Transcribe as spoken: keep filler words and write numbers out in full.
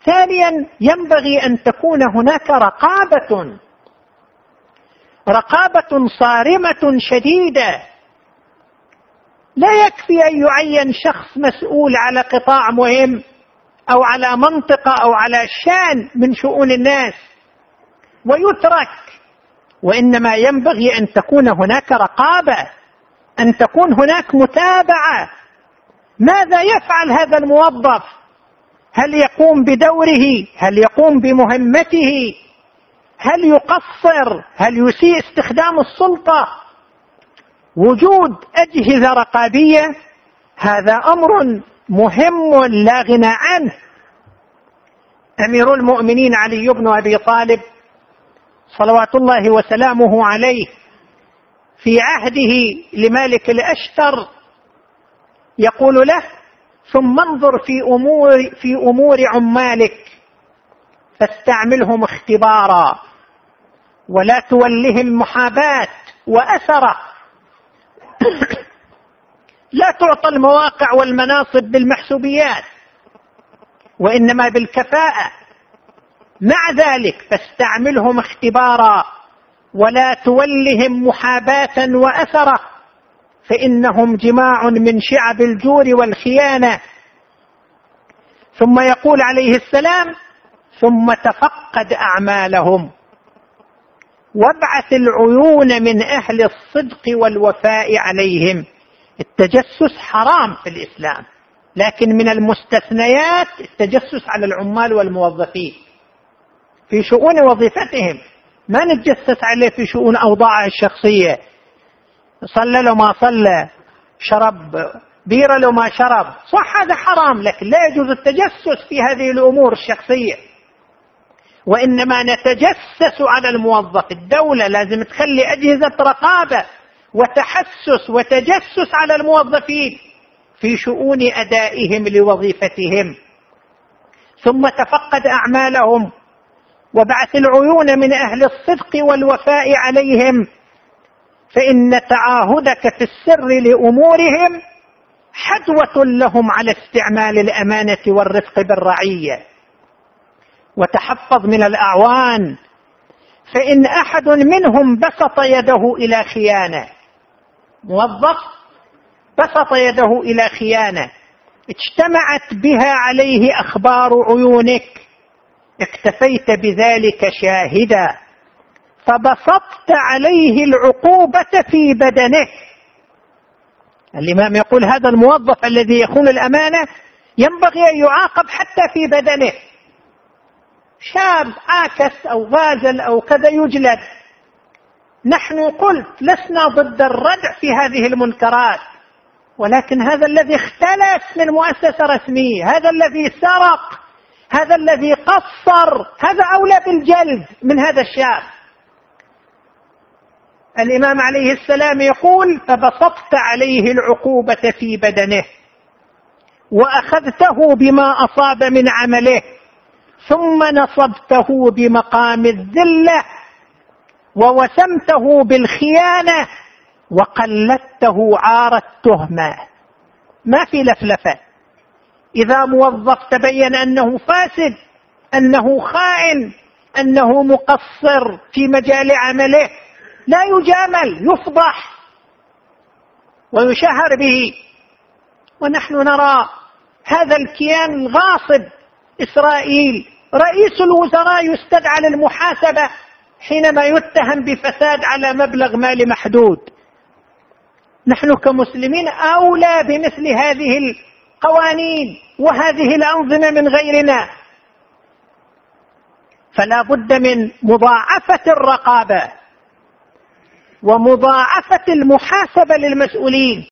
ثانيا ينبغي أن تكون هناك رقابة رقابة صارمة شديدة. لا يكفي أن يعين شخص مسؤول على قطاع مهم أو على منطقة أو على شأن من شؤون الناس ويترك، وإنما ينبغي أن تكون هناك رقابة، أن تكون هناك متابعة. ماذا يفعل هذا الموظف؟ هل يقوم بدوره؟ هل يقوم بمهمته؟ هل يقصر؟ هل يسيء استخدام السلطة؟ وجود أجهزة رقابية هذا أمر مهم لا غنى عنه. أمير المؤمنين علي بن أبي طالب صلوات الله وسلامه عليه في عهده لمالك الأشتر يقول له: ثم انظر في أمور, في أمور عمالك فاستعملهم اختبارا ولا تولهم محاباة وأثرة. لا تعطى المواقع والمناصب بالمحسوبيات وإنما بالكفاءة. مع ذلك فاستعملهم اختبارا ولا تولهم محاباة وأثرة، فإنهم جماع من شعب الجور والخيانة. ثم يقول عليه السلام: ثم تفقد أعمالهم وابعث العيون من أهل الصدق والوفاء عليهم. التجسس حرام في الإسلام، لكن من المستثنيات التجسس على العمال والموظفين في شؤون وظيفتهم، ما نتجسس عليه في شؤون أوضاعه الشخصية. صلى له ما صلى، شرب بيرة له ما شرب، صح هذا حرام، لكن لا يجوز التجسس في هذه الأمور الشخصية. وإنما نتجسس على الموظف. الدولة لازم تخلي أجهزة رقابة وتحسس وتجسس على الموظفين في شؤون أدائهم لوظيفتهم. ثم تفقد أعمالهم وبعث العيون من أهل الصدق والوفاء عليهم، فإن تعاهدك في السر لأمورهم حدوة لهم على استعمال الأمانة والرفق بالرعية. وتحفظ من الأعوان، فإن أحد منهم بسط يده إلى خيانة، موظف بسط يده إلى خيانة اجتمعت بها عليه أخبار عيونك، اكتفيت بذلك شاهدا فبسطت عليه العقوبة في بدنه. الإمام يقول هذا الموظف الذي يخون الأمانة ينبغي أن يعاقب حتى في بدنه. شاب عاكس أو غازل أو كذا يجلد. نحن قلت لسنا ضد الردع في هذه المنكرات، ولكن هذا الذي اختلس من مؤسسة رسمية، هذا الذي سرق، هذا الذي قصر، هذا أولى بالجلد من هذا الشاب. الإمام عليه السلام يقول فبسطت عليه العقوبة في بدنه وأخذته بما أصاب من عمله، ثم نصبته بمقام الذلة ووسمته بالخيانة وقلدته عار التهمة. ما في لفلفة. إذا موظف تبين أنه فاسد، أنه خائن، أنه مقصر في مجال عمله، لا يجامل، يفضح ويشهر به. ونحن نرى هذا الكيان الغاصب إسرائيل، رئيس الوزراء يستدعى للمحاسبة حينما يتهم بفساد على مبلغ مالي محدود. نحن كمسلمين أولى بمثل هذه القوانين وهذه الأنظمة من غيرنا. فلا بد من مضاعفة الرقابة ومضاعفة المحاسبة للمسؤولين.